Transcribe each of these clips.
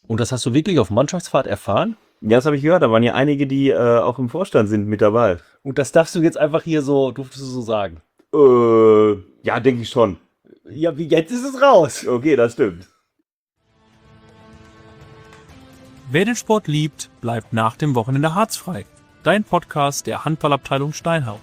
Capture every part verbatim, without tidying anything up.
Und das hast du wirklich auf Mannschaftsfahrt erfahren? Ja, das habe ich gehört. Da waren ja einige, die äh, auch im Vorstand sind mit dabei. Und das darfst du jetzt einfach hier so, durftest du so sagen. Äh, ja, denke ich schon. Ja, wie jetzt ist es raus. Okay, das stimmt. Wer den Sport liebt, bleibt nach dem Wochenende harzfrei. Dein Podcast der Handballabteilung Steinhau.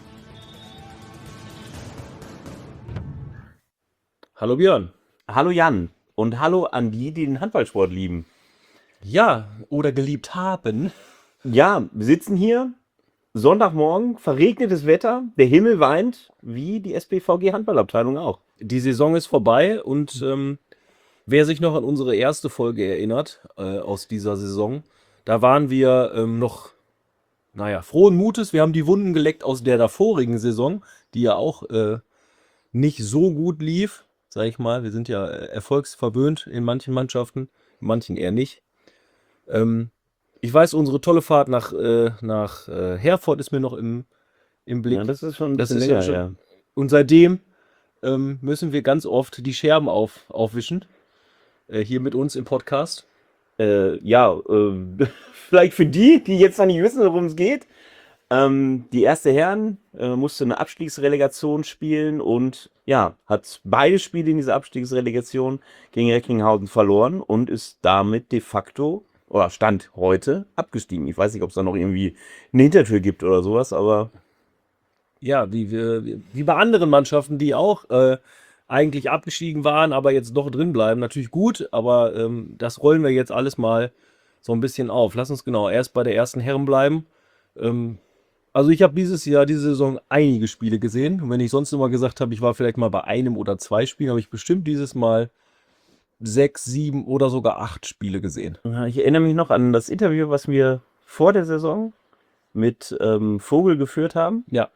Hallo Björn. Hallo Jan und hallo an die, die den Handballsport lieben. Ja, oder geliebt haben. Ja, wir sitzen hier, Sonntagmorgen, verregnetes Wetter, der Himmel weint, wie die S B V G Handballabteilung auch. Die Saison ist vorbei und ähm, wer sich noch an unsere erste Folge erinnert äh, aus dieser Saison, da waren wir ähm, noch, naja, frohen Mutes. Wir haben die Wunden geleckt aus der davorigen Saison, die ja auch äh, nicht so gut lief, sag ich mal. Wir sind ja äh, erfolgsverwöhnt in manchen Mannschaften, in manchen eher nicht. Ähm, ich weiß, unsere tolle Fahrt nach, äh, nach äh, Herford ist mir noch im, im Blick. Ja, das ist schon ein Das bisschen ist länger, schon- ja. Und seitdem ähm, müssen wir ganz oft die Scherben auf, aufwischen. Äh, hier mit uns im Podcast. Äh, ja, äh, vielleicht für die, die jetzt noch nicht wissen, worum es geht. Ähm, die erste Herren äh, musste eine Abstiegsrelegation spielen und ja, hat beide Spiele in dieser Abstiegsrelegation gegen Recklinghausen verloren und ist damit de facto, oder Stand heute, abgestiegen. Ich weiß nicht, ob es da noch irgendwie eine Hintertür gibt oder sowas, aber Ja, wie, wir, wie bei anderen Mannschaften, die auch äh, eigentlich abgestiegen waren, aber jetzt doch drin bleiben. Natürlich gut, aber ähm, das rollen wir jetzt alles mal so ein bisschen auf. Lass uns genau erst bei der ersten Herren bleiben. Ähm, also ich habe dieses Jahr, diese Saison einige Spiele gesehen. Und wenn ich sonst immer gesagt habe, ich war vielleicht mal bei einem oder zwei Spielen, habe ich bestimmt dieses Mal sechs, sieben oder sogar acht Spiele gesehen. ja, ich erinnere mich noch an das Interview, was wir vor der Saison mit ähm, Vogel geführt haben. Ja,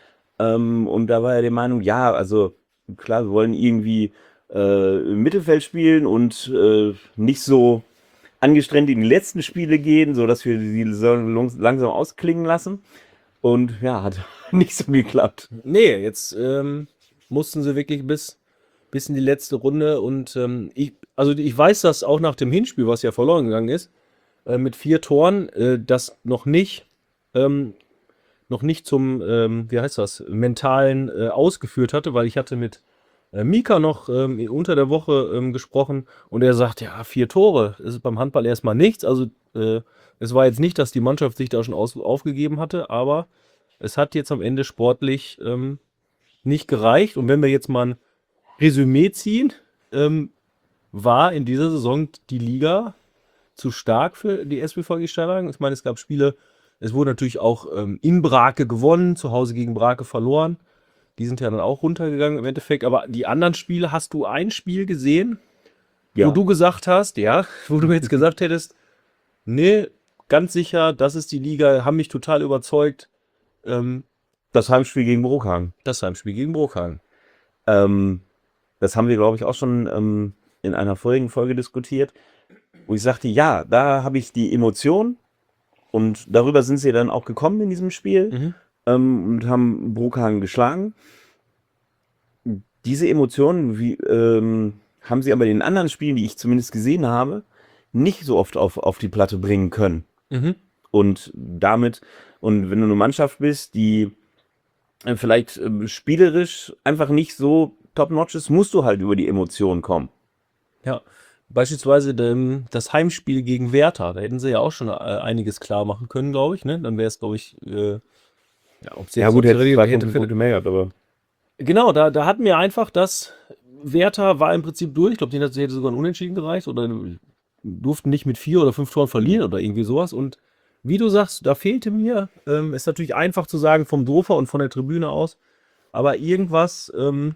Ähm, und da war er der Meinung, ja, also klar, wir wollen irgendwie äh, im Mittelfeld spielen und äh, nicht so angestrengt in die letzten Spiele gehen, sodass wir die Saison lang- langsam ausklingen lassen. Und ja, hat nicht so geklappt. nee, jetzt ähm, mussten sie wirklich bis, bis in die letzte Runde und ähm, ich, also ich weiß das auch nach dem Hinspiel, was ja verloren gegangen ist, äh, mit vier Toren, äh, das noch nicht, ähm, noch nicht zum, ähm, wie heißt das, mentalen äh, ausgeführt hatte, weil ich hatte mit äh, Mika noch ähm, unter der Woche ähm, gesprochen und er sagt, ja, vier Tore, das ist beim Handball erstmal nichts, also äh, es war jetzt nicht, dass die Mannschaft sich da schon aus, aufgegeben hatte, aber es hat jetzt am Ende sportlich ähm, nicht gereicht. Und wenn wir jetzt mal ein Resümee ziehen, ähm, war in dieser Saison die Liga zu stark für die S B V G Steinhagen. Ich meine, es gab Spiele, es wurde natürlich auch ähm, in Brake gewonnen, zu Hause gegen Brake verloren. Die sind ja dann auch runtergegangen im Endeffekt. Aber die anderen Spiele, hast du ein Spiel gesehen, Ja, wo du gesagt hast, ja, wo du jetzt gesagt hättest, nee, ganz sicher, das ist die Liga, haben mich total überzeugt. Ähm, das Heimspiel gegen Brookhagen. das Heimspiel gegen Brookhagen. Ähm, das haben wir, glaube ich, auch schon ähm, in einer vorigen Folge diskutiert, wo ich sagte, ja, da habe ich die Emotion und darüber sind sie dann auch gekommen in diesem Spiel Mhm. ähm, und haben Brookhagen geschlagen. Diese Emotionen wie, ähm, haben sie aber in den anderen Spielen, die ich zumindest gesehen habe, nicht so oft auf, auf die Platte bringen können. Mhm. Und damit, und wenn du eine Mannschaft bist, die äh, vielleicht ähm, spielerisch einfach nicht so top-notch ist, musst du halt über die Emotionen kommen. Ja, beispielsweise dem, das Heimspiel gegen Werther, da hätten sie ja auch schon äh, einiges klar machen können, glaube ich. Ne? Dann wäre es, glaube ich, äh, ja, ob es jetzt ob sie hätte zwei hätte, Punkte mehr gehabt, aber genau, da, da hatten wir einfach das, Werther war im Prinzip durch, ich glaube, denen hätte sogar ein Unentschieden gereicht oder durften nicht mit vier oder fünf Toren verlieren oder irgendwie sowas. Und wie du sagst, da fehlte mir, ähm, ist natürlich einfach zu sagen vom Sofa und von der Tribüne aus, aber irgendwas, ähm,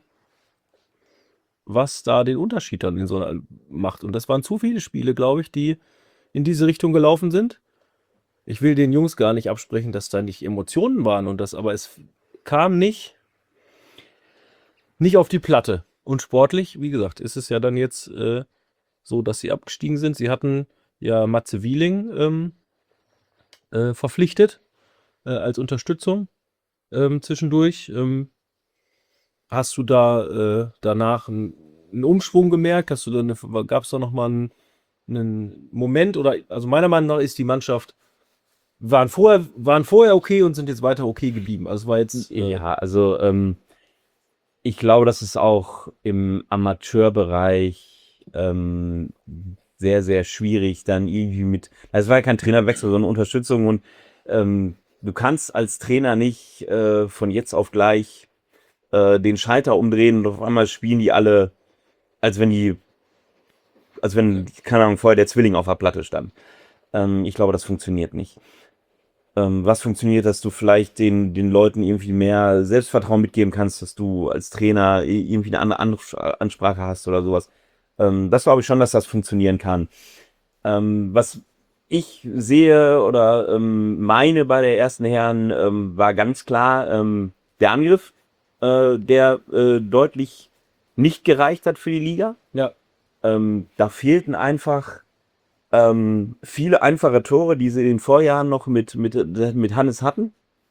was da den Unterschied dann in so einer macht. Und das waren zu viele Spiele, glaube ich, die in diese Richtung gelaufen sind. Ich will den Jungs gar nicht absprechen, dass da nicht Emotionen waren und das, aber es kam nicht, nicht auf die Platte. Und sportlich, wie gesagt, ist es ja dann jetzt äh, so, dass sie abgestiegen sind. Sie hatten ja Matze Wieling ähm, äh, verpflichtet äh, als Unterstützung ähm, zwischendurch. Ähm, hast du da äh, danach einen, einen Umschwung gemerkt? Hast du da eine, gab es da nochmal einen einen Moment oder, also meiner Meinung nach ist die Mannschaft, waren vorher, waren vorher okay und sind jetzt weiter okay geblieben. Also es war jetzt, äh, Ja, also ähm, ich glaube, das ist auch im Amateurbereich ähm, sehr, sehr schwierig, dann irgendwie mit, also es war ja kein Trainerwechsel, sondern Unterstützung und ähm, du kannst als Trainer nicht äh, von jetzt auf gleich äh, den Schalter umdrehen und auf einmal spielen die alle, als wenn die, als wenn, keine Ahnung, vorher der Zwilling auf der Platte stand. Ähm, ich glaube, das funktioniert nicht. Ähm, was funktioniert, dass du vielleicht den, den Leuten irgendwie mehr Selbstvertrauen mitgeben kannst, dass du als Trainer i- irgendwie eine andere Anf- Ansprache hast oder sowas. Ähm, das glaube ich schon, dass das funktionieren kann. Ähm, was ich sehe oder ähm, meine bei der ersten Herren ähm, war ganz klar ähm, der Angriff, äh, der äh, deutlich nicht gereicht hat für die Liga. ja, Ähm, da fehlten einfach ähm, viele einfache Tore, die sie in den Vorjahren noch mit, mit, mit Hannes hatten.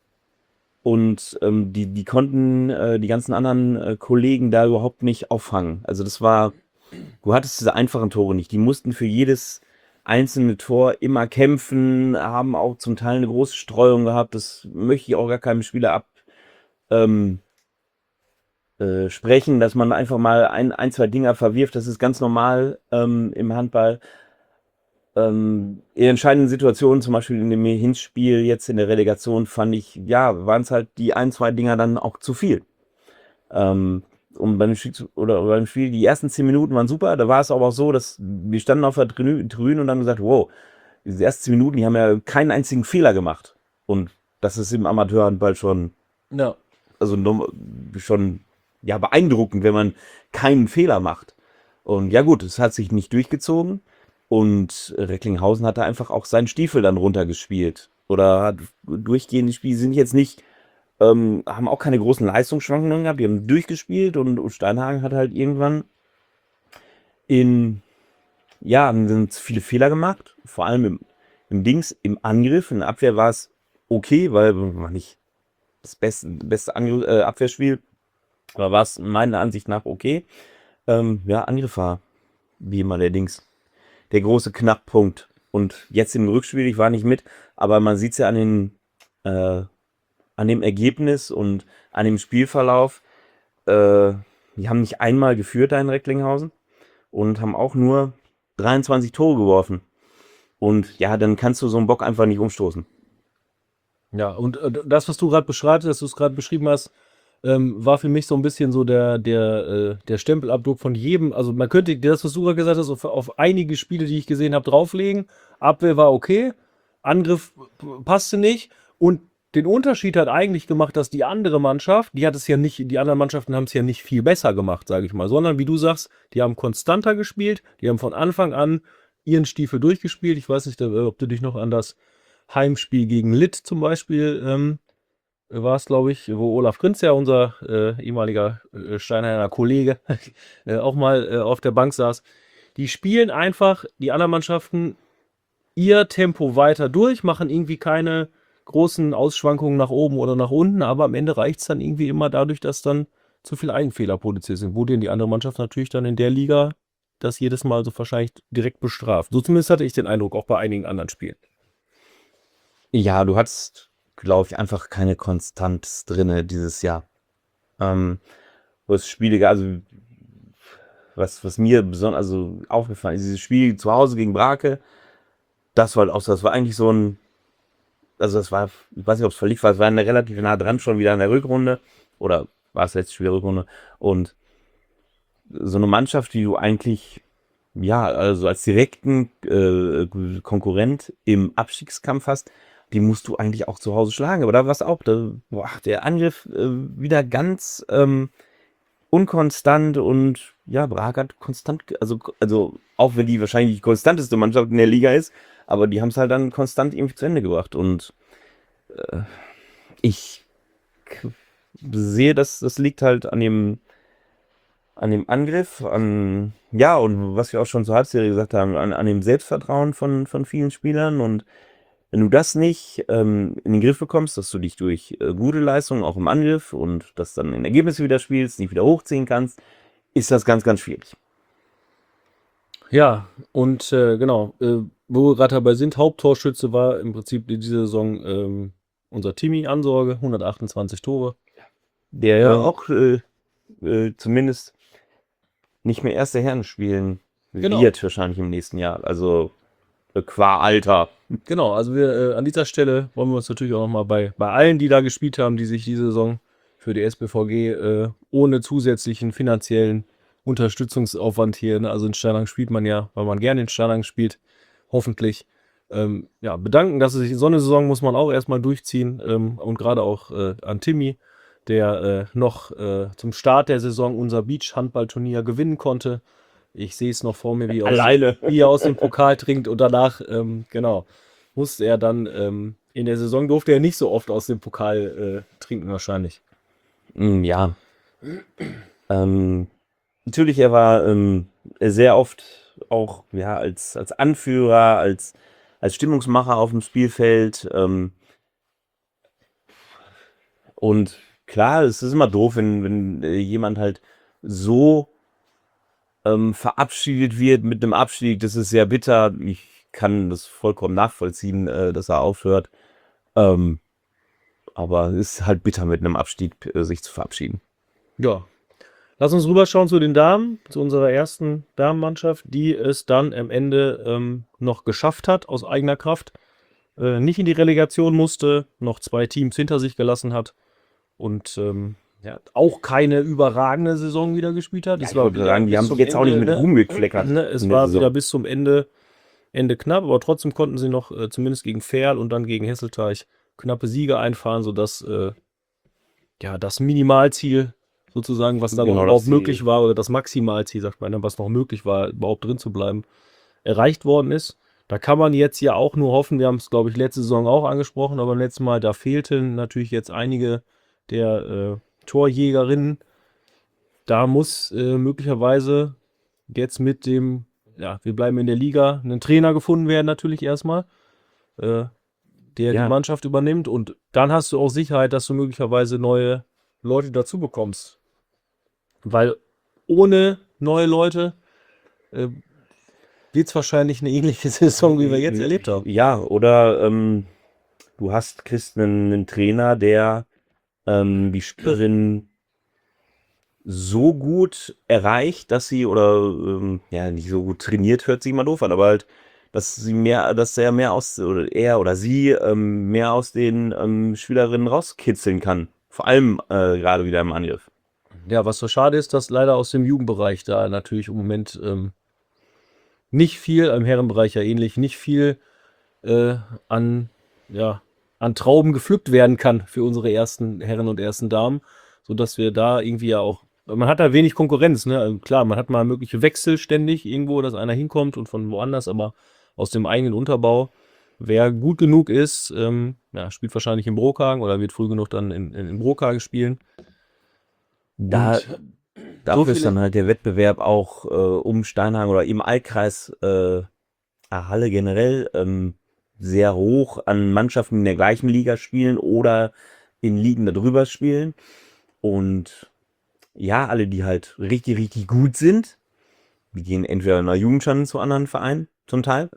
Und ähm, die, die konnten äh, die ganzen anderen äh, Kollegen da überhaupt nicht auffangen. Also das war, du hattest diese einfachen Tore nicht. Die mussten für jedes einzelne Tor immer kämpfen, haben auch zum Teil eine große Streuung gehabt. Das möchte ich auch gar keinem Spieler ab ähm, äh, sprechen, dass man einfach mal ein, ein, zwei Dinger verwirft. Das ist ganz normal ähm, im Handball. Ähm, in entscheidenden Situationen, zum Beispiel in dem Hinspiel jetzt in der Relegation, fand ich, ja, waren es halt die ein, zwei Dinger dann auch zu viel. Ähm, und beim Spiel, zu- oder beim Spiel, die ersten zehn Minuten waren super, da war es aber auch so, dass wir standen auf der Tribü- Tribüne und haben gesagt, wow, diese ersten zehn Minuten, die haben ja keinen einzigen Fehler gemacht. Und das ist im Amateurhandball schon, ja. also norm- schon, ja, beeindruckend, wenn man keinen Fehler macht. Und ja gut, es hat sich nicht durchgezogen. Und Recklinghausen hat da einfach auch seinen Stiefel dann runtergespielt. Oder hat durchgehende Spiele sind jetzt nicht, ähm, haben auch keine großen Leistungsschwankungen gehabt. Die haben durchgespielt und, und Steinhagen hat halt irgendwann in, ja, sind viele Fehler gemacht. Vor allem im, im Dings, im Angriff. In der Abwehr war es okay, weil war nicht das beste, beste Angriff, äh, Abwehrspiel. Aber war es meiner Ansicht nach okay. Ähm, ja, Angriff war wie immer der Dings. Der große Knackpunkt. Und jetzt im Rückspiel, ich war nicht mit, aber man sieht es ja an, den, äh, an dem Ergebnis und an dem Spielverlauf. Äh, die haben nicht einmal geführt da in Recklinghausen und haben auch nur dreiundzwanzig Tore geworfen. Und ja, dann kannst du so einen Bock einfach nicht umstoßen. Ja, und äh, das, was du gerade beschreibst, dass du es gerade beschrieben hast, ähm, war für mich so ein bisschen so der, der, äh, der Stempelabdruck von jedem. Also man könnte das, was du gerade gesagt hast, auf, auf einige Spiele, die ich gesehen habe, drauflegen. Abwehr war okay, Angriff p- passte nicht. Und den Unterschied hat eigentlich gemacht, dass die andere Mannschaft, die hat es ja nicht, die anderen Mannschaften haben es ja nicht viel besser gemacht, sage ich mal, sondern wie du sagst, die haben konstanter gespielt, die haben von Anfang an ihren Stiefel durchgespielt. Ich weiß nicht, äh, ob du dich noch an das Heimspiel gegen Litt zum Beispiel ähm, war es, glaube ich, wo Olaf Prinz ja, unser äh, ehemaliger äh, Steinheiner Kollege, äh, auch mal äh, auf der Bank saß. Die spielen einfach, die anderen Mannschaften, ihr Tempo weiter durch, machen irgendwie keine großen Ausschwankungen nach oben oder nach unten, aber am Ende reicht es dann irgendwie immer dadurch, dass dann zu viel Eigenfehler produziert sind, wo denn die andere Mannschaft natürlich dann in der Liga das jedes Mal so wahrscheinlich direkt bestraft. So zumindest hatte ich den Eindruck, auch bei einigen anderen Spielen. Ja, du hattest, glaube ich, einfach keine Konstanz drinne dieses Jahr. Ähm, wo es Spiele, also was, was mir besonders also aufgefallen ist, dieses Spiel zu Hause gegen Brake, das war halt auch so, das war eigentlich so ein, also das war, ich weiß nicht, ob es verliebt war, es war eine relativ nah dran schon wieder in der Rückrunde oder war es letztes Spiel der Rückrunde und so eine Mannschaft, die du eigentlich, ja, also als direkten äh, Konkurrent im Abstiegskampf hast, die musst du eigentlich auch zu Hause schlagen. Aber da war es auch, da, boah, der Angriff äh, wieder ganz ähm, unkonstant und ja, Braga hat konstant, also, also auch wenn die wahrscheinlich die konstanteste Mannschaft in der Liga ist, aber die haben es halt dann konstant irgendwie zu Ende gebracht. Und äh, ich k- sehe, dass das liegt halt an dem an dem Angriff, an, ja, und was wir auch schon zur Halbserie gesagt haben, an, an dem Selbstvertrauen von, von vielen Spielern. Und wenn du das nicht ähm, in den Griff bekommst, dass du dich durch äh, gute Leistungen auch im Angriff und das dann in Ergebnisse wieder spielst, nicht wieder hochziehen kannst, ist das ganz, ganz schwierig. Ja, und äh, genau, äh, wo wir gerade dabei sind, Haupttorschütze war im Prinzip in dieser Saison ähm, unser Timmy Ansorge, hundertachtundzwanzig Tore. Der ja Ähm, auch äh, äh, zumindest nicht mehr erste Herren spielen Genau. wird wahrscheinlich im nächsten Jahr. Also äh, qua Alter. Genau, also wir äh, an dieser Stelle wollen wir uns natürlich auch nochmal bei, bei allen, die da gespielt haben, die sich diese Saison für die S B V G äh, ohne zusätzlichen finanziellen Unterstützungsaufwand hier, ne, also in Steinhagen spielt man ja, weil man gerne in Steinhagen spielt, hoffentlich, ähm, ja, bedanken, dass es sich so eine Saison muss man auch erstmal durchziehen ähm, und gerade auch äh, an Timmy, der äh, noch äh, zum Start der Saison unser Beach-Handballturnier gewinnen konnte. Ich sehe es noch vor mir, wie, aus, Alleine. wie er aus dem Pokal trinkt und danach, ähm, genau, musste er dann, ähm, in der Saison durfte er nicht so oft aus dem Pokal äh, trinken wahrscheinlich. Mm, ja. ähm, natürlich, er war ähm, sehr oft auch ja, als, als Anführer, als, als Stimmungsmacher auf dem Spielfeld. Ähm, und klar, es ist immer doof, wenn, wenn äh, jemand halt so ähm, verabschiedet wird mit einem Abstieg. Das ist sehr bitter. Ich kann das vollkommen nachvollziehen, äh, dass er aufhört. Ähm, aber es ist halt bitter, mit einem Abstieg äh, sich zu verabschieden. Ja. Lass uns rüberschauen zu den Damen, zu unserer ersten Damenmannschaft, die es dann am Ende ähm, noch geschafft hat, aus eigener Kraft. Äh, nicht in die Relegation musste, noch zwei Teams hinter sich gelassen hat und ähm, ja, auch keine überragende Saison wieder gespielt hat. Ja, Es ich war wollte wieder sagen, die bis haben zum sich jetzt auch nicht Ende, mit ne? Ruhm gekleckert. Ne, es in der war Saison. wieder bis zum Ende, Ende knapp, aber trotzdem konnten sie noch äh, zumindest gegen Verl und dann gegen Hesselteich knappe Siege einfahren, sodass äh, ja, das Minimalziel sozusagen, was da Genau, überhaupt das Ziel. möglich war, oder das Maximalziel, sagt man, ne, was noch möglich war, überhaupt drin zu bleiben, erreicht worden ist. Da kann man jetzt ja auch nur hoffen, wir haben es, glaube ich, letzte Saison auch angesprochen, aber beim letzten Mal, da fehlten natürlich jetzt einige der äh, Torjägerinnen. Da muss äh, möglicherweise jetzt mit dem, ja, wir bleiben in der Liga, ein Trainer gefunden werden, natürlich erstmal, äh, der Ja. die Mannschaft übernimmt. Und dann hast du auch Sicherheit, dass du möglicherweise neue Leute dazu bekommst. Weil ohne neue Leute äh, wird es wahrscheinlich eine ähnliche Saison, wie wir jetzt erlebt haben. Ja, oder ähm, du hast, kriegst einen, einen Trainer, der ähm, die Spielerin so gut erreicht, dass sie, oder ähm, ja, nicht so gut trainiert, hört sich immer doof an, aber halt, dass sie mehr, dass er mehr aus, oder er oder sie ähm, mehr aus den ähm, Spielerinnen rauskitzeln kann. Vor allem äh, gerade wieder im Angriff. Ja, was so schade ist, dass leider aus dem Jugendbereich da natürlich im Moment ähm, nicht viel, im Herrenbereich ja ähnlich, nicht viel äh, an, ja, an Trauben gepflückt werden kann für unsere ersten Herren und ersten Damen, sodass wir da irgendwie ja auch, man hat da wenig Konkurrenz, ne? Also klar, man hat mal mögliche Wechsel ständig irgendwo, dass einer hinkommt und von woanders, aber aus dem eigenen Unterbau, wer gut genug ist, ähm, ja, spielt wahrscheinlich in Brokhagen oder wird früh genug dann in, in, in Brokhagen spielen. Da, Und dafür so ist viele- dann halt der Wettbewerb auch äh, um Steinhagen oder im Altkreis äh, Halle generell ähm, sehr hoch an Mannschaften, die in der gleichen Liga spielen oder in Ligen darüber spielen. Und ja, alle, die halt richtig, richtig gut sind, die gehen entweder in der Jugend schon zu anderen Vereinen, zum Teil.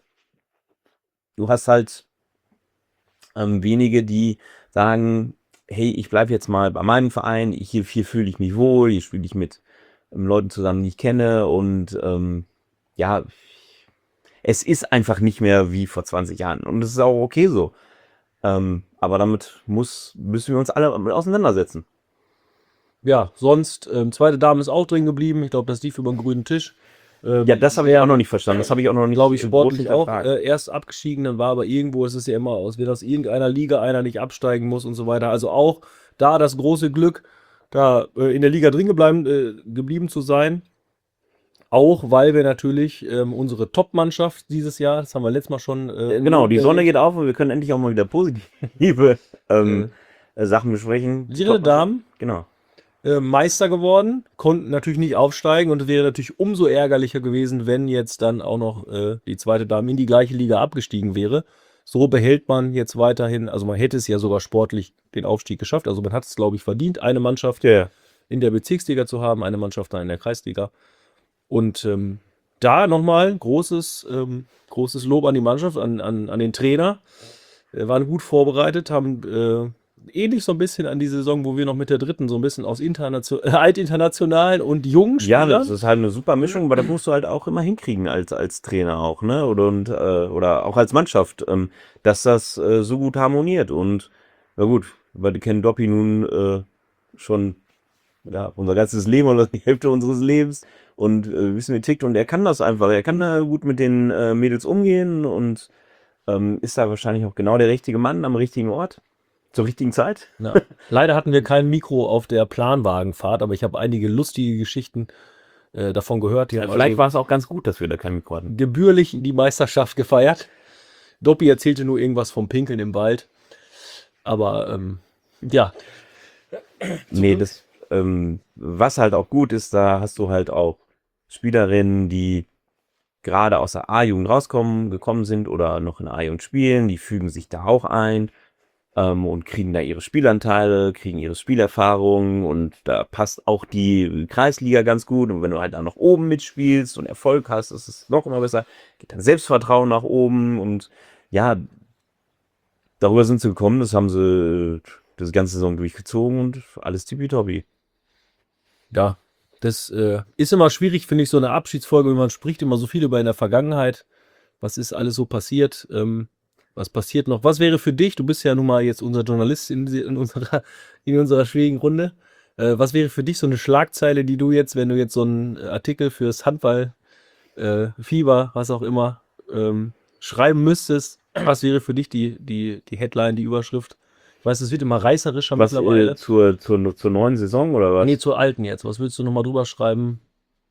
Du hast halt ähm, wenige, die sagen, hey, ich bleibe jetzt mal bei meinem Verein, ich, hier, hier fühle ich mich wohl, hier spiele ich mit ähm, Leuten zusammen, die ich kenne und ähm, ja, es ist einfach nicht mehr wie vor zwanzig Jahren und es ist auch okay so. Ähm, aber damit muss, müssen wir uns alle mit auseinandersetzen. Ja, sonst, ähm, zweite Dame ist auch drin geblieben. Ich glaube, das lief über den grünen Tisch. Ähm, Ja, das habe ich wär, auch noch nicht verstanden. Das habe ich auch noch nicht glaube ich, äh, sportlich groß auch hinterfragt. äh, erst abgestiegen. Dann war aber irgendwo, es ist ja immer aus, wird aus irgendeiner Liga einer nicht absteigen muss und so weiter. Also auch da das große Glück, da äh, in der Liga drin geblieben, äh, geblieben zu sein. Auch weil wir natürlich ähm, unsere Top-Mannschaft dieses Jahr, das haben wir letztes Mal schon. Äh, Äh, Genau, die Sonne erwähnt, geht auf und wir können endlich auch mal wieder positive ähm, äh, Sachen besprechen. Ihre Damen Genau. äh, Meister geworden, konnten natürlich nicht aufsteigen und es wäre natürlich umso ärgerlicher gewesen, wenn jetzt dann auch noch äh, die zweite Dame in die gleiche Liga abgestiegen wäre. So behält man jetzt weiterhin, also man hätte es ja sogar sportlich den Aufstieg geschafft, also man hat es, glaube ich, verdient, eine Mannschaft Ja, in der Bezirksliga zu haben, eine Mannschaft dann in der Kreisliga. Und ähm, da nochmal großes, ähm, großes Lob an die Mannschaft, an, an, an den Trainer. Wir waren gut vorbereitet, haben äh, ähnlich so ein bisschen an die Saison, wo wir noch mit der dritten so ein bisschen aus Internation äh, altinternationalen und jungen Ja, Spielern. das ist halt eine super Mischung, aber das musst du halt auch immer hinkriegen als, als Trainer auch, ne? Oder, und, äh, oder auch als Mannschaft, ähm, dass das äh, so gut harmoniert. Und na gut, weil wir kennen Doppi nun äh, schon ja, unser ganzes Leben oder die Hälfte unseres Lebens und äh, wissen, wie er tickt. Und er kann das einfach. Er kann da gut mit den äh, Mädels umgehen und ähm, ist da wahrscheinlich auch genau der richtige Mann am richtigen Ort. Zur richtigen Zeit. Ja. Leider hatten wir kein Mikro auf der Planwagenfahrt, aber ich habe einige lustige Geschichten äh, davon gehört. Die Ja, haben vielleicht also war es auch ganz gut, dass wir da kein Mikro hatten. gebührlich die Meisterschaft gefeiert. Doppi erzählte nur irgendwas vom Pinkeln im Wald. Aber ähm, ja, Nee, das, ähm, was halt auch gut ist, da hast du halt auch Spielerinnen, die gerade aus der A-Jugend rauskommen, gekommen sind oder noch in der A-Jugend spielen, die fügen sich da auch ein ähm, und kriegen da ihre Spielanteile, kriegen ihre Spielerfahrung und da passt auch die Kreisliga ganz gut und wenn du halt da noch oben mitspielst und Erfolg hast, ist es noch immer besser, geht dein Selbstvertrauen nach oben und ja, darüber sind sie gekommen, das haben sie das ganze Saison durchgezogen und alles tippitoppi. ja, das äh, ist immer schwierig, finde ich, so eine Abschiedsfolge, wenn man spricht immer so viel über in der Vergangenheit. Was ist alles so passiert? Ähm, was passiert noch? Was wäre für dich, du bist ja nun mal jetzt unser Journalist in, in, unserer, in unserer schwierigen Runde, äh, was wäre für dich so eine Schlagzeile, die du jetzt, wenn du jetzt so einen Artikel fürs Handball, äh, Fieber, was auch immer, ähm, schreiben müsstest, was wäre für dich die, die, die Headline, die Überschrift? Ich weiß, es wird immer reißerischer Was mittlerweile. äh, zur, zur, zur neuen Saison oder was? Nee, zur alten jetzt. Was willst du nochmal drüber schreiben?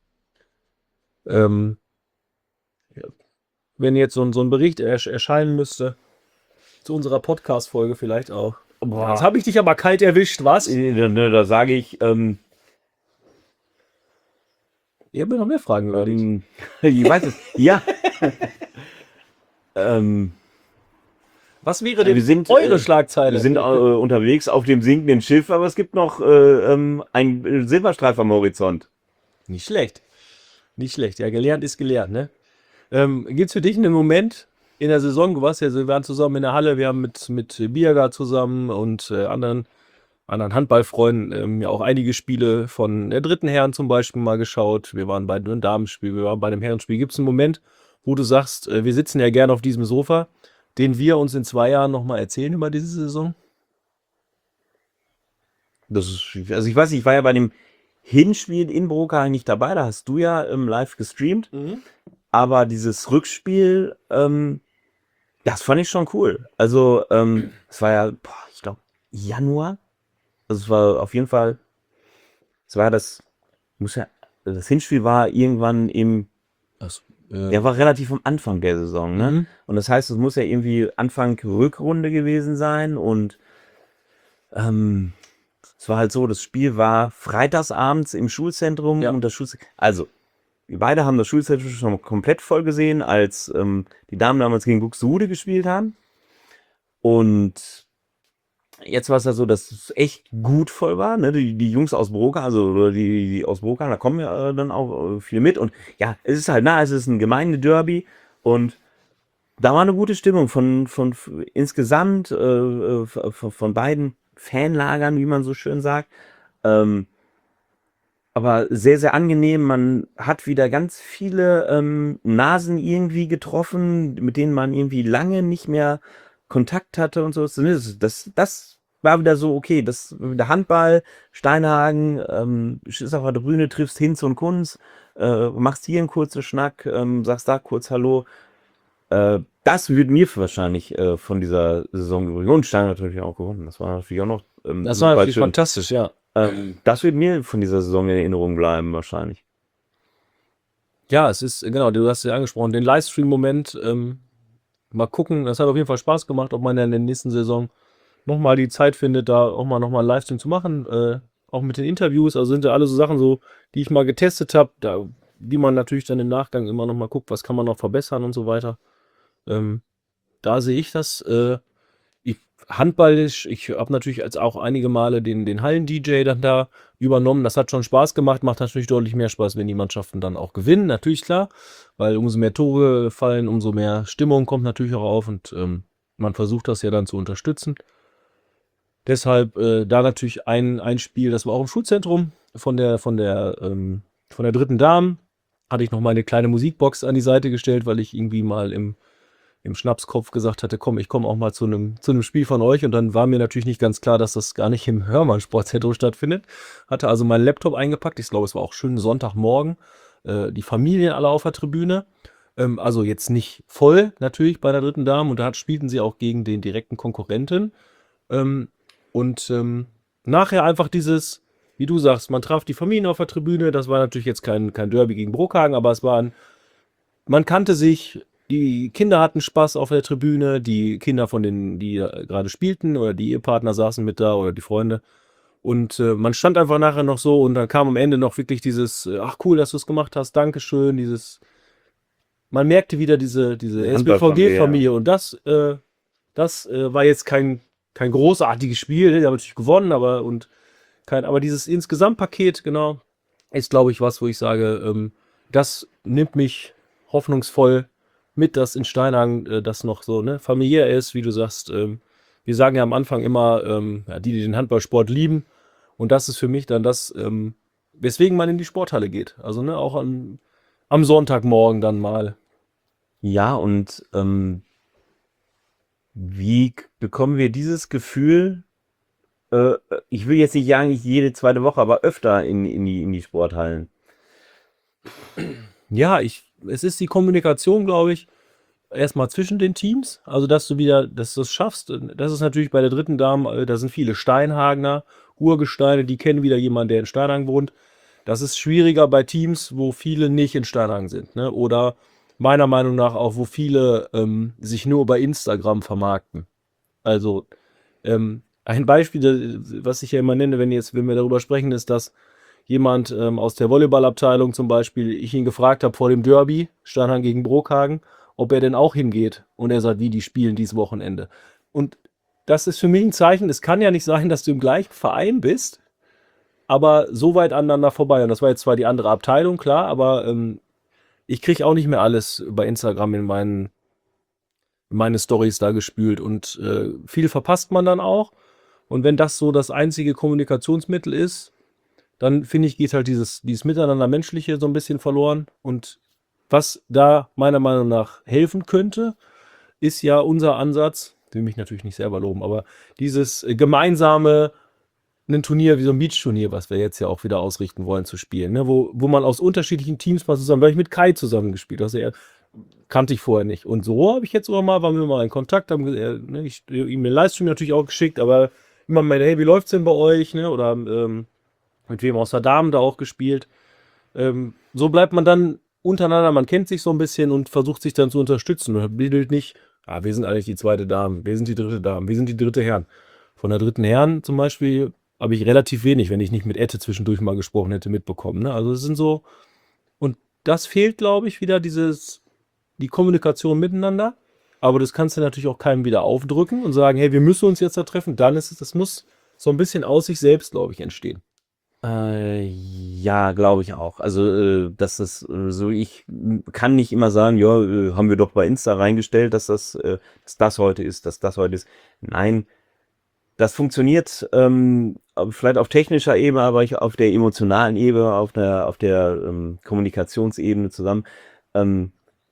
Ähm, ja, wenn jetzt so ein, so ein Bericht ersch erscheinen müsste, zu unserer Podcast-Folge vielleicht auch. Boah. Jetzt habe ich dich aber kalt erwischt, was? Äh, Da, da, da sage ich, ähm, Ich habe mir noch mehr Fragen überlegt. ähm, ich weiß es, ja. ähm, Was wäre denn wir sind, eure äh, Schlagzeile? wir sind äh, unterwegs auf dem sinkenden Schiff, aber es gibt noch äh, ähm, einen Silberstreif am Horizont. Nicht schlecht. Nicht schlecht. Ja, gelernt ist gelernt, ne? Ähm, Gibt es für dich einen Moment in der Saison, du warst ja, wir waren zusammen in der Halle, wir haben mit, mit Biergar zusammen und äh, anderen, anderen Handballfreunden ähm, ja auch einige Spiele von der dritten Herren zum Beispiel mal geschaut. Wir waren bei einem Damenspiel, wir waren bei einem Herrenspiel. Gibt es einen Moment, wo du sagst, äh, wir sitzen ja gerne auf diesem Sofa, den wir uns in zwei Jahren nochmal erzählen über diese Saison? Das ist, also ich weiß nicht, ich war ja bei dem Hinspiel in Broka nicht dabei, da hast du ja ähm, live gestreamt, aber dieses Rückspiel, ähm, das fand ich schon cool. Also, ähm, es war ja, boah, ich glaube, Januar. Also es war auf jeden Fall, es war das, muss ja, das Hinspiel war irgendwann im, Das, äh, der war relativ am Anfang der Saison, ne? Mhm. Und das heißt, es muss ja irgendwie Anfang Rückrunde gewesen sein und ähm, es war halt so, das Spiel war freitagsabends im Schulzentrum Ja. und das Schulzentrum, also wir beide haben das Schulzentrum schon komplett voll gesehen, als ähm, die Damen damals gegen Buxtehude gespielt haben. Und jetzt war es ja so, dass es echt gut voll war. Ne? Die, die Jungs aus Broka, also oder die, die aus Broka, da kommen ja äh, dann auch äh, viele mit. Und ja, es ist halt, na, es ist ein Gemeindederby und da war eine gute Stimmung von, von, von insgesamt äh, äh, von, von beiden Fanlagern, wie man so schön sagt. Ähm, aber sehr, sehr angenehm. Man hat wieder ganz viele ähm, Nasen irgendwie getroffen, mit denen man irgendwie lange nicht mehr Kontakt hatte und so. Das, das, das war wieder so, okay, das der Handball, Steinhagen, ähm, Schissauer der Brüne, triffst Hinz und Kunz, äh, machst hier einen kurzen Schnack, ähm, sagst da kurz Hallo. Äh, das würde mir wahrscheinlich äh, von dieser Saison übrigens. Und Stein hat natürlich auch gewonnen. Das war natürlich auch noch. Ähm, Das war super natürlich schön. fantastisch, ja. Ähm, das wird mir von dieser Saison in Erinnerung bleiben, wahrscheinlich. Ja, es ist, genau, du hast ja angesprochen, den Livestream-Moment. Ähm, mal gucken, das hat auf jeden Fall Spaß gemacht, ob man dann in der nächsten Saison nochmal die Zeit findet, da auch mal nochmal einen Livestream zu machen. Äh, auch mit den Interviews, also sind ja alle so Sachen so, die ich mal getestet habe, da, die man natürlich dann im Nachgang immer nochmal guckt, was kann man noch verbessern und so weiter. Ähm, da sehe ich das. Äh, ich handballisch, ich habe natürlich jetzt auch einige Male den, den Hallen-D J dann da übernommen. Das hat schon Spaß gemacht, macht natürlich deutlich mehr Spaß, wenn die Mannschaften dann auch gewinnen, natürlich klar, weil umso mehr Tore fallen, umso mehr Stimmung kommt natürlich auch auf und ähm, man versucht das ja dann zu unterstützen. Deshalb äh, da natürlich ein, ein Spiel, das war auch im Schulzentrum von der, von der, ähm, von der dritten Damen. Hatte ich noch mal eine kleine Musikbox an die Seite gestellt, weil ich irgendwie mal im, im Schnapskopf gesagt hatte, komm, ich komme auch mal zu einem zu einem Spiel von euch. Und dann war mir natürlich nicht ganz klar, dass das gar nicht im Hörmann Sportzentrum stattfindet. Hatte also meinen Laptop eingepackt. Ich glaube, es war auch schön Sonntagmorgen. Äh, die Familien alle auf der Tribüne. Ähm, also jetzt nicht voll natürlich bei der dritten Dame. Und da spielten sie auch gegen den direkten Konkurrenten. Ähm, und ähm, nachher einfach dieses, wie du sagst, man traf die Familien auf der Tribüne. Das war natürlich jetzt kein, kein Derby gegen Brockhagen, aber es war ein, man kannte sich, die Kinder hatten Spaß auf der Tribüne, die Kinder von denen, die da gerade spielten oder die Ehepartner saßen mit da oder die Freunde. Und äh, man stand einfach nachher noch so und dann kam am Ende noch wirklich dieses, äh, ach cool, dass du es gemacht hast, Dankeschön, dieses, man merkte wieder diese, diese S B V G-Familie und das, äh, das äh, war jetzt kein, kein großartiges Spiel, die haben natürlich gewonnen, aber und kein, aber dieses Insgesamtpaket, genau, ist, glaube ich, was, wo ich sage, ähm, das nimmt mich hoffnungsvoll mit, dass in Steinhagen äh, das noch so ne, familiär ist, wie du sagst. Ähm, wir sagen ja am Anfang immer, ähm, ja, die, die den Handballsport lieben. Und das ist für mich dann das, ähm, weswegen man in die Sporthalle geht. Also ne, auch an, am Sonntagmorgen dann mal. Ja, und ähm, wie k- bekommen wir dieses Gefühl, äh, ich will jetzt nicht sagen, nicht jede zweite Woche, aber öfter in, in, die, in die Sporthallen? Ja, ich, es ist die Kommunikation, glaube ich, erstmal zwischen den Teams. Also, dass du wieder, dass du es schaffst. Das ist natürlich bei der dritten Dame, äh, da sind viele Steinhagener, Urgesteine, die kennen wieder jemanden, der in Steinhagen wohnt. Das ist schwieriger bei Teams, wo viele nicht in Steinhagen sind. Ne? Oder meiner Meinung nach auch, wo viele ähm, sich nur bei Instagram vermarkten. Also, ähm, ein Beispiel, äh, was ich ja immer nenne, wenn, jetzt, wenn wir darüber sprechen, ist, dass jemand ähm, aus der Volleyballabteilung zum Beispiel, ich ihn gefragt habe vor dem Derby, Steinhagen gegen Brockhagen, ob er denn auch hingeht. Und er sagt, wie, die spielen dieses Wochenende. Und das ist für mich ein Zeichen, es kann ja nicht sein, dass du im gleichen Verein bist, aber so weit aneinander vorbei. Und das war jetzt zwar die andere Abteilung, klar, aber ähm, ich kriege auch nicht mehr alles bei Instagram in meinen in meine Stories da gespült. Und äh, viel verpasst man dann auch. Und wenn das so das einzige Kommunikationsmittel ist, dann finde ich, geht halt dieses, dieses Miteinander Menschliche so ein bisschen verloren. Und was da meiner Meinung nach helfen könnte, ist ja unser Ansatz, will mich natürlich nicht selber loben, aber dieses äh, gemeinsame, ein Turnier wie so ein Beach-Turnier, was wir jetzt ja auch wieder ausrichten wollen, zu spielen, ne? wo, wo man aus unterschiedlichen Teams mal zusammen, weil ich mit Kai zusammen gespielt, das er kannte ich vorher nicht. Und so habe ich jetzt immer mal, waren wir mal in Kontakt, haben er, ne, ich ihm den Livestream natürlich auch geschickt, aber immer mal, hey, wie läuft's denn bei euch? Ne? Oder ähm, mit wem aus der Damen da auch gespielt. Ähm, so bleibt man dann untereinander, man kennt sich so ein bisschen und versucht sich dann zu unterstützen. Und bildet nicht, ah, wir sind eigentlich die zweite Dame, wir sind die dritte Dame, wir sind die dritte Herren. Von der dritten Herren zum Beispiel habe ich relativ wenig, wenn ich nicht mit Ette zwischendurch mal gesprochen hätte, mitbekommen. Ne? Also es sind so, und das fehlt, glaube ich, wieder dieses, die Kommunikation miteinander. Aber das kannst du natürlich auch keinem wieder aufdrücken und sagen, hey, wir müssen uns jetzt da treffen. Dann ist es, das muss so ein bisschen aus sich selbst, glaube ich, entstehen. Äh, ja, glaube ich auch. Also, äh, dass das äh, so, ich m, kann nicht immer sagen, ja, äh, haben wir doch bei Insta reingestellt, dass das, äh, dass das heute ist, dass das heute ist. Nein, das funktioniert ähm, aber vielleicht auf technischer Ebene, aber ich auf der emotionalen Ebene, auf der, auf der ähm, Kommunikationsebene zusammen. Ähm,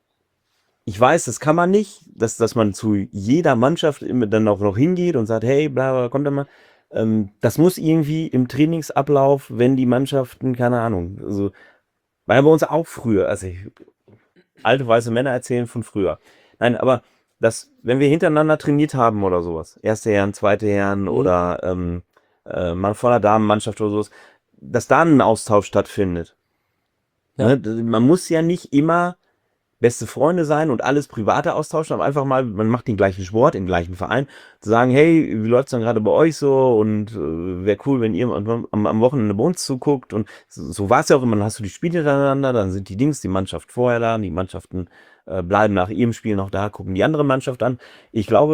ich weiß, das kann man nicht, dass, dass man zu jeder Mannschaft immer dann auch noch hingeht und sagt, hey, bla, bla, kommt da mal. Ähm, das muss irgendwie im Trainingsablauf, wenn die Mannschaften, keine Ahnung, also, war ja bei uns auch früher, also ich, alte weiße Männer erzählen von früher. Nein, aber das, wenn wir hintereinander trainiert haben oder sowas, erste Herren, zweite Herren Mhm. oder ähm, äh, mal von der Damenmannschaft oder sowas, dass da ein Austausch stattfindet. Ja. Ne? d- Man muss ja nicht immer beste Freunde sein und alles Private austauschen, aber einfach mal, man macht den gleichen Sport, den gleichen Verein, zu sagen, hey, wie läuft's dann gerade bei euch so und äh, wäre cool, wenn ihr am, am, am Wochenende bei uns zuguckt und so, so war es ja auch immer, dann hast du die Spiele hintereinander, dann sind die Dings, die Mannschaft vorher da, die Mannschaften äh, bleiben nach ihrem Spiel noch da, gucken die andere Mannschaft an. Ich glaube,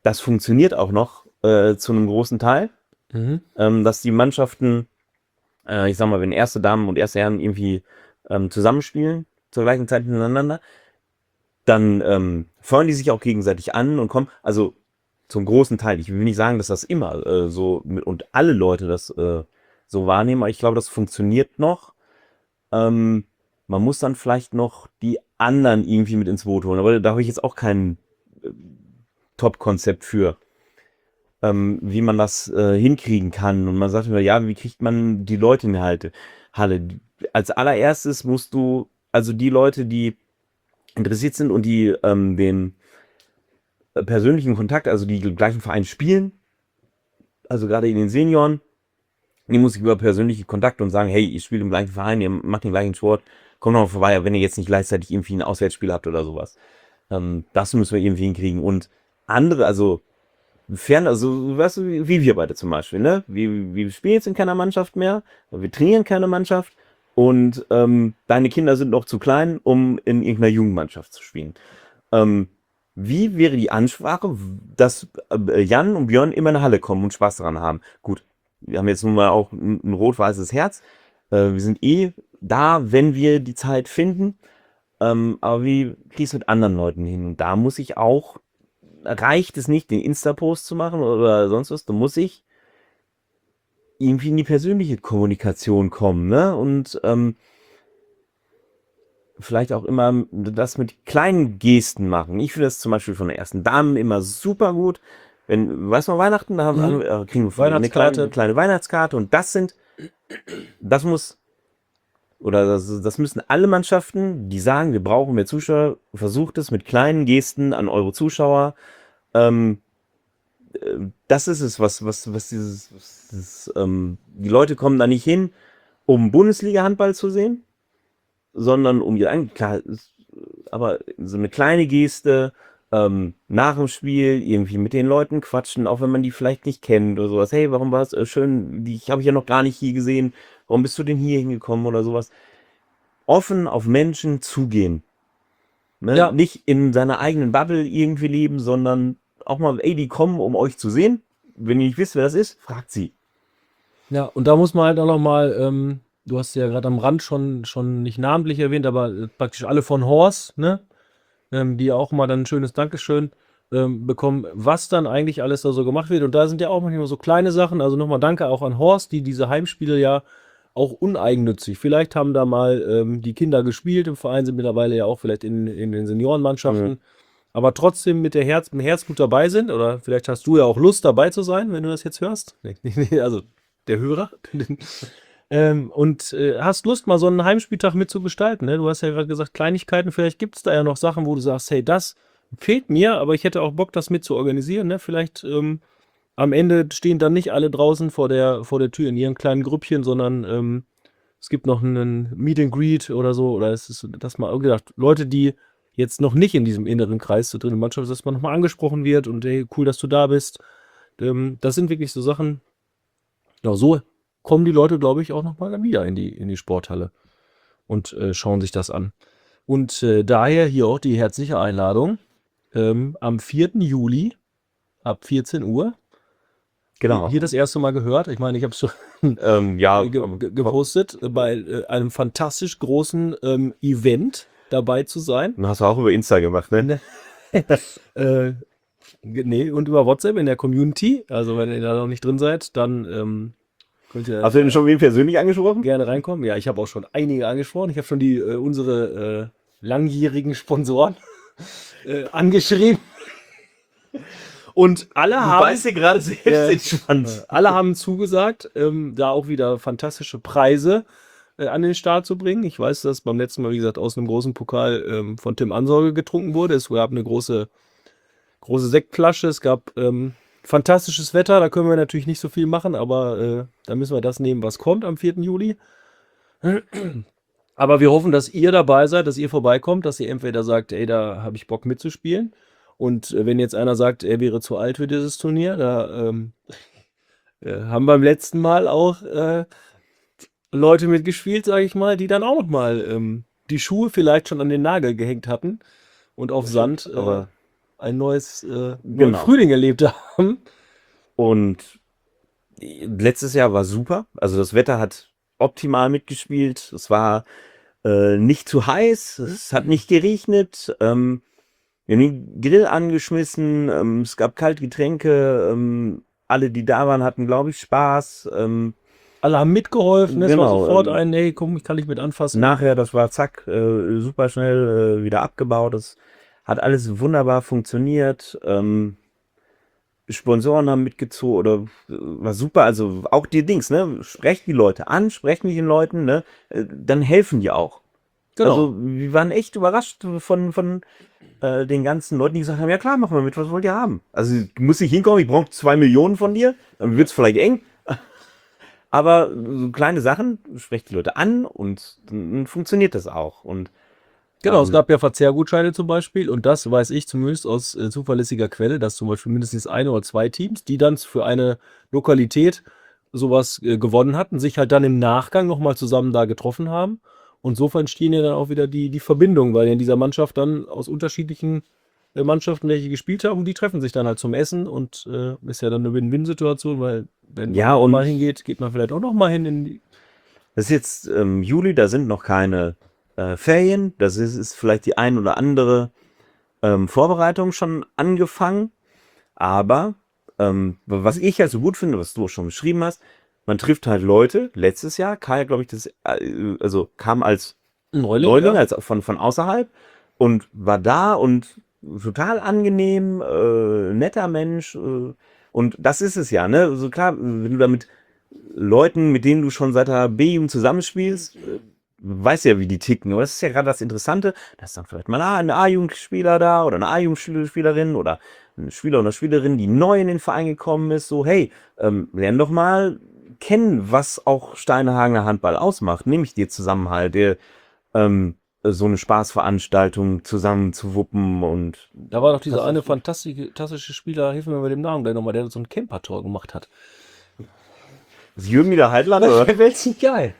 das funktioniert auch noch äh, zu einem großen Teil, Mhm. ähm, dass die Mannschaften, äh, ich sag mal, wenn erste Damen und erste Herren irgendwie ähm, zusammenspielen, zur gleichen Zeit hintereinander, dann ähm, feuern die sich auch gegenseitig an und kommen, also zum großen Teil. Ich will nicht sagen, dass das immer äh, so mit, und alle Leute das äh, so wahrnehmen, aber ich glaube, das funktioniert noch. Ähm, man muss dann vielleicht noch die anderen irgendwie mit ins Boot holen, aber da habe ich jetzt auch kein äh, Top-Konzept für, ähm, wie man das äh, hinkriegen kann. Und man sagt immer, ja, wie kriegt man die Leute in die Halte, Halle? Als allererstes musst du, also die Leute, die interessiert sind und die ähm, den äh, persönlichen Kontakt, also die gleichen Verein spielen, also gerade in den Senioren, die muss ich über persönliche Kontakte und sagen, hey, ihr spielt im gleichen Verein, ihr macht den gleichen Sport, kommt noch mal vorbei, wenn ihr jetzt nicht gleichzeitig irgendwie ein Auswärtsspiel habt oder sowas. Ähm, das müssen wir irgendwie hinkriegen. Und andere, also fern, also weißt du, wie, wie wir beide zum Beispiel, ne? Wir, wir spielen jetzt in keiner Mannschaft mehr, wir trainieren keine Mannschaft und ähm, deine Kinder sind noch zu klein, um in irgendeiner Jugendmannschaft zu spielen. Ähm, wie wäre die Ansprache, dass äh, Jan und Björn immer in eine Halle kommen und Spaß daran haben? Gut, wir haben jetzt nun mal auch ein, ein rot-weißes Herz. Äh, wir sind eh da, wenn wir die Zeit finden. Ähm, aber wie kriegst du mit anderen Leuten hin? Und da muss ich auch, reicht es nicht, den Insta-Post zu machen oder sonst was, da muss ich irgendwie in die persönliche Kommunikation kommen, ne? Und ähm, vielleicht auch immer das mit kleinen Gesten machen. Ich finde das zum Beispiel von der ersten Dame immer super gut. Wenn, weißt du, Weihnachten, da haben, Mhm. haben wir- äh, kriegen wir eine Weihnachtskarte. kleine, kleine Weihnachtskarte und das sind, das muss, oder das, das müssen alle Mannschaften, die sagen, wir brauchen mehr Zuschauer, versucht es mit kleinen Gesten an eure Zuschauer. Ähm, äh, das ist es, was, was, was dieses, was dieses ähm, die Leute kommen da nicht hin, um Bundesliga-Handball zu sehen, sondern um ihr eigenen, klar, ist, aber so eine kleine Geste, ähm, nach dem Spiel irgendwie mit den Leuten quatschen, auch wenn man die vielleicht nicht kennt oder sowas. Hey, warum war es äh, schön, die, ich habe ich ja noch gar nicht hier gesehen, warum bist du denn hier hingekommen oder sowas. Offen auf Menschen zugehen. Ne? Ja. Nicht in seiner eigenen Bubble irgendwie leben, sondern auch mal, ey, die kommen, um euch zu sehen. Wenn ihr nicht wisst, wer das ist, fragt sie. Ja, und da muss man halt auch noch mal, ähm, du hast ja gerade am Rand schon, schon nicht namentlich erwähnt, aber äh, praktisch alle von Horst, ne? Ähm, die auch mal dann ein schönes Dankeschön ähm, bekommen, was dann eigentlich alles da so gemacht wird. Und da sind ja auch manchmal so kleine Sachen. Also nochmal danke auch an Horst, die diese Heimspiele ja auch uneigennützig. Vielleicht haben da mal ähm, die Kinder gespielt im Verein, sind mittlerweile ja auch vielleicht in, in den Seniorenmannschaften. Mhm. Aber trotzdem mit der Herz, mit dem Herzblut dabei sind. Oder vielleicht hast du ja auch Lust dabei zu sein, wenn du das jetzt hörst. Nee, nee, nee, also der Hörer. ähm, und äh, hast Lust, mal so einen Heimspieltag mitzugestalten. Ne? Du hast ja gerade gesagt, Kleinigkeiten. Vielleicht gibt es da ja noch Sachen, wo du sagst, hey, das fehlt mir, aber ich hätte auch Bock, das mit zu organisieren. Ne? Vielleicht ähm, am Ende stehen dann nicht alle draußen vor der, vor der Tür in ihren kleinen Grüppchen, sondern ähm, es gibt noch einen Meet and Greet oder so. Oder es ist das mal gedacht, Leute, die jetzt noch nicht in diesem inneren Kreis so drin in der Mannschaft, dass man nochmal angesprochen wird und hey, cool, dass du da bist. Ähm, das sind wirklich so Sachen, genau so kommen die Leute, glaube ich, auch nochmal dann wieder in die, in die Sporthalle und äh, schauen sich das an. Und äh, daher hier auch die herzliche Einladung ähm, am vierten Juli ab vierzehn Uhr. Genau. Hier das erste Mal gehört. Ich meine, ich habe es schon Ähm, ja, ge ge gepostet, äh, bei äh, einem fantastisch großen ähm, Event dabei zu sein. hast du auch über Insta gemacht, ne? äh, nee, und über WhatsApp in der Community. Also wenn ihr da noch nicht drin seid, dann ähm, könnt ihr Hast du denn schon wen persönlich angesprochen? gerne reinkommen. Ja, ich habe auch schon einige angesprochen. Ich habe schon die äh, unsere äh, langjährigen Sponsoren äh, angeschrieben. Und alle haben dir gerade selbst äh, entspannt. alle haben zugesagt, ähm, da auch wieder fantastische Preise äh, an den Start zu bringen. Ich weiß, dass beim letzten Mal, wie gesagt, aus einem großen Pokal ähm, von Tim Ansorge getrunken wurde. Es gab eine große, große Sektflasche. Es gab ähm, fantastisches Wetter. Da können wir natürlich nicht so viel machen, aber äh, da müssen wir das nehmen, was kommt am vierten Juli. Aber wir hoffen, dass ihr dabei seid, dass ihr vorbeikommt, dass ihr entweder sagt, ey, da habe ich Bock mitzuspielen. Und äh, wenn jetzt einer sagt, er wäre zu alt für dieses Turnier, da ähm, äh, haben beim letzten Mal auch äh, Leute mitgespielt, sage ich mal, die dann auch noch mal ähm, die Schuhe vielleicht schon an den Nagel gehängt hatten und auf Sand äh, aber ein neues äh, neuen Genau. Frühling erlebt haben. Und letztes Jahr war super. Also das Wetter hat optimal mitgespielt. Es war äh, nicht zu heiß, es hat nicht geregnet. Ähm, wir haben den Grill angeschmissen, ähm, es gab Kaltgetränke. Ähm, alle, die da waren, hatten, glaube ich, Spaß. Ähm, Alle haben mitgeholfen, es war Genau, sofort ähm, ein, hey, komm, ich kann dich mit anfassen. Nachher, das war zack, äh, super schnell äh, wieder abgebaut. Das hat alles wunderbar funktioniert. Ähm, Sponsoren haben mitgezogen oder äh, war super. Also auch die Dings, ne? Sprecht die Leute an, sprecht mit den Leuten, ne? Äh, Dann helfen die auch. Genau. Also wir waren echt überrascht von, von äh, den ganzen Leuten, die gesagt haben, ja klar, machen wir mit, was wollt ihr haben? Also du musst nicht hinkommen, ich brauche zwei Millionen von dir, dann wird es vielleicht eng. Aber so kleine Sachen, sprecht die Leute an und dann funktioniert das auch. Und Genau, ähm, es gab ja Verzehrgutscheine zum Beispiel und das weiß ich zumindest aus äh, zuverlässiger Quelle, dass zum Beispiel mindestens ein oder zwei Teams, die dann für eine Lokalität sowas äh, gewonnen hatten, sich halt dann im Nachgang nochmal zusammen da getroffen haben. Und so entstehen ja dann auch wieder die, die Verbindungen, weil in dieser Mannschaft dann aus unterschiedlichen äh, Mannschaften welche gespielt haben und die treffen sich dann halt zum Essen und äh, ist ja dann eine Win-Win-Situation, weil wenn Ja, man und- mal hingeht, geht man vielleicht auch noch mal hin in die. Das ist jetzt ähm, Juli, da sind noch keine äh, Ferien. Das ist, ist vielleicht die ein oder andere ähm, Vorbereitung schon angefangen. Aber ähm, was ich ja so gut finde, was du auch schon beschrieben hast, man trifft halt Leute. Letztes Jahr kam ja, glaube ich, das, äh, also kam als Neuling, Neuling, ja. als von, von außerhalb und war da und total angenehm, äh, netter Mensch. Äh, und das ist es ja, ne? So klar, wenn du da mit Leuten, mit denen du schon seit der B-Jugend zusammenspielst, äh, weißt ja, wie die ticken. Aber das ist ja gerade das Interessante, da ist dann vielleicht mal ah, ein A-Jugendspieler da oder eine A-Jugendspielerin oder ein Spieler oder eine Spielerin, die neu in den Verein gekommen ist. So, hey, ähm, lern doch mal kennen, was auch Steinehagener Handball ausmacht, nämlich der Zusammenhalt, der ähm, so eine Spaßveranstaltung zusammen zu wuppen und Da war doch dieser Das ist eine gut. fantastische, fantastische Spieler, hilf mir mit dem Namen gleich nochmal, der so ein Camper-Tor gemacht hat. Jürgen wieder Heidland, oder? Das wäre nicht geil.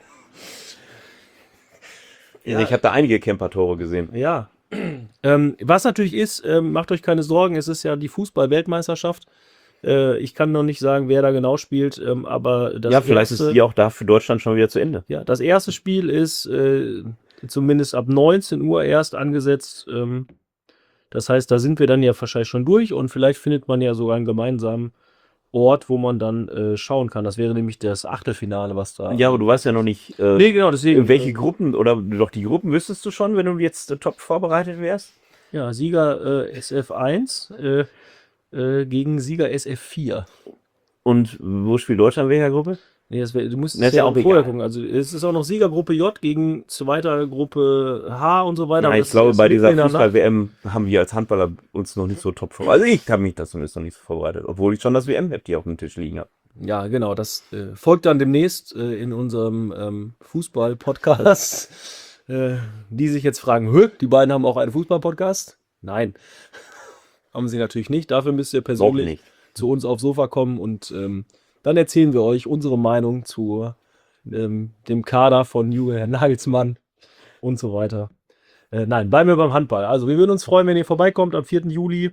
Ja. Ich habe da einige Camper-Tore gesehen. Ja. Ähm, was natürlich ist, ähm, macht euch keine Sorgen, es ist ja die Fußball-Weltmeisterschaft. Äh, ich kann noch nicht sagen, wer da genau spielt, ähm, aber das ja, vielleicht erste, ist die auch da für Deutschland schon wieder zu Ende. ja, das erste Spiel ist äh, zumindest ab neunzehn Uhr erst angesetzt. Ähm, das heißt, da sind wir dann ja wahrscheinlich schon durch und vielleicht findet man ja sogar einen gemeinsamen Ort, wo man dann äh, schauen kann. Das wäre nämlich das Achtelfinale, was da. Ja, aber du weißt ja noch nicht, äh, Nee, genau, deswegen. welche äh, Gruppen, oder doch die Gruppen wüsstest du schon, wenn du jetzt äh, top vorbereitet wärst? Ja, Sieger äh, S F eins äh, äh, gegen Sieger S F vier. Und wo spielt Deutschland, welcher Gruppe? Nee, das wär, du musst Das ist ja auch vorher egal. gucken. Also es ist auch noch Siegergruppe J gegen zweiter Gruppe H und so weiter. Ja, aber ich das glaube, ist bei mitten dieser in der Nacht. Fußball-W M haben wir als Handballer uns noch nicht so top vorbereitet. Also ich habe mich das zumindest noch nicht so vorbereitet, obwohl ich schon das W M-Heft hier auf dem Tisch liegen habe. Ja, genau. Das äh, folgt dann demnächst äh, in unserem ähm, Fußball-Podcast. äh, die sich jetzt fragen, Hö, die beiden haben auch einen Fußball-Podcast? Nein. Haben sie natürlich nicht. Dafür müsst ihr Auch persönlich nicht. zu uns aufs Sofa kommen und ähm, dann erzählen wir euch unsere Meinung zu ähm, dem Kader von Julian Nagelsmann und so weiter. Äh, nein, bleiben wir beim Handball. Also wir würden uns freuen, wenn ihr vorbeikommt am vierten Juli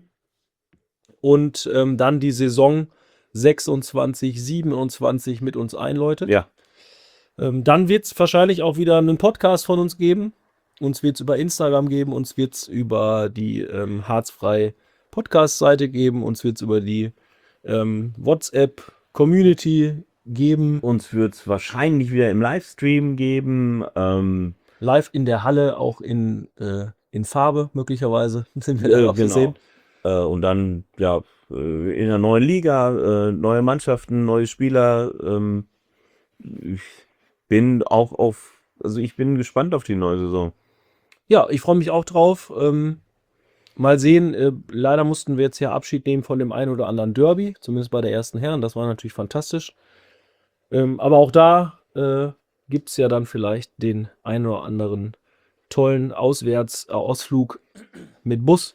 und ähm, dann die Saison sechsundzwanzig, siebenundzwanzig mit uns einläutet. Ja. Ähm, dann wird es wahrscheinlich auch wieder einen Podcast von uns geben. Uns wird es über Instagram geben, uns wird es über die ähm, Harzfrei Podcast-Seite geben, uns wird es über die ähm, WhatsApp-Community geben. Uns wird es wahrscheinlich wieder im Livestream geben. Ähm, Live in der Halle, auch in, äh, in Farbe möglicherweise. Sind wir da äh, auch zu sehen. Äh, und dann, ja, äh, in der neuen Liga, äh, neue Mannschaften, neue Spieler. Ähm, ich bin auch auf, also ich bin gespannt auf die neue Saison. Ja, ich freue mich auch drauf. Ähm, mal sehen, äh, leider mussten wir jetzt ja Abschied nehmen von dem einen oder anderen Derby, zumindest bei der ersten Herren. Das war natürlich fantastisch. Ähm, aber auch da äh, gibt es ja dann vielleicht den einen oder anderen tollen Auswärts äh, Ausflug mit Bus.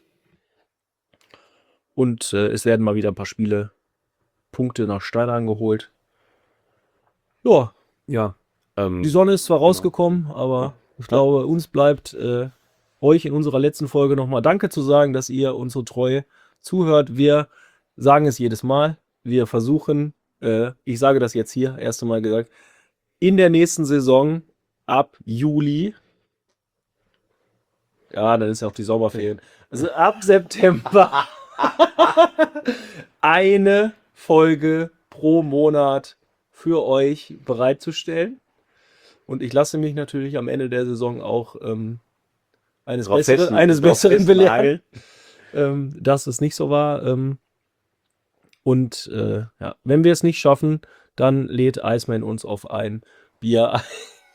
Und äh, es werden mal wieder ein paar Spiele, Punkte nach Steinhagen geholt. Ja, Ja. Ähm, die Sonne ist zwar rausgekommen, aber ich glaube, uns bleibt äh, euch in unserer letzten Folge nochmal Danke zu sagen, dass ihr uns so treu zuhört. Wir sagen es jedes Mal. Wir versuchen, äh, ich sage das jetzt hier, erste Mal gesagt, in der nächsten Saison ab Juli, ja, dann ist ja auch die Sommerferien, also ab September eine Folge pro Monat für euch bereitzustellen. Und ich lasse mich natürlich am Ende der Saison auch ähm, eines, Drauf Besseren, festen- eines drauf Besseren festnageln. belehren, ähm, dass es nicht so war. Ähm, und äh, ja, wenn wir es nicht schaffen, dann lädt Iceman uns auf ein Bier ein.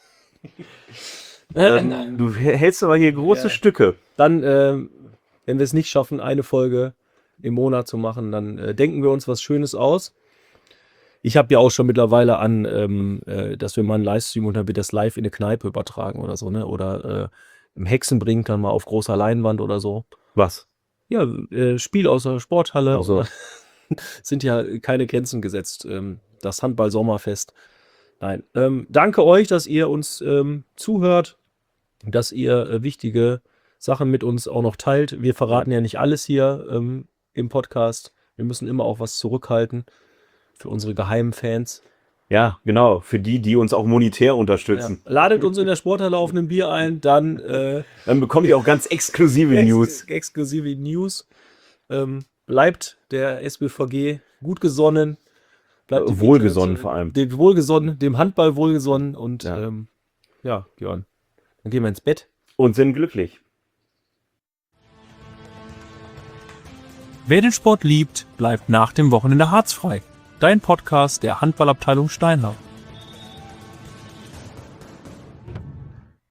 Ähm, du hältst aber hier große Ja. Stücke. Dann, ähm, wenn wir es nicht schaffen, eine Folge im Monat zu machen, dann äh, denken wir uns was Schönes aus. Ich habe ja auch schon mittlerweile an, ähm, äh, dass wir mal einen Livestream und dann wird das live in eine Kneipe übertragen oder so, ne? Oder äh, im Hexenbrink dann mal auf großer Leinwand oder so. Was? Ja, äh, Spiel aus der Sporthalle. Ach so. Oder- Sind ja keine Grenzen gesetzt. Ähm, das Handball-Sommerfest. Nein. Ähm, danke euch, dass ihr uns ähm, zuhört, dass ihr äh, wichtige Sachen mit uns auch noch teilt. Wir verraten ja nicht alles hier ähm, im Podcast. Wir müssen immer auch was zurückhalten für unsere geheimen Fans. Ja, genau. Für die, die uns auch monetär unterstützen. Ja. Ladet uns in der Sporthalle auf ein Bier ein, dann äh, Dann bekommt ihr auch ganz exklusive ex News. exklusive News. Ähm, bleibt der S B V G gut gesonnen. Bleibt dem Wohlgesonnen Internet- vor allem. Dem wohlgesonnen, dem Handball wohlgesonnen. Und Ja. ja, ähm, ja Björn, dann gehen wir ins Bett. Und sind glücklich. Wer den Sport liebt, bleibt nach dem Wochenende harzfrei. Dein Podcast der Handballabteilung Steinlau.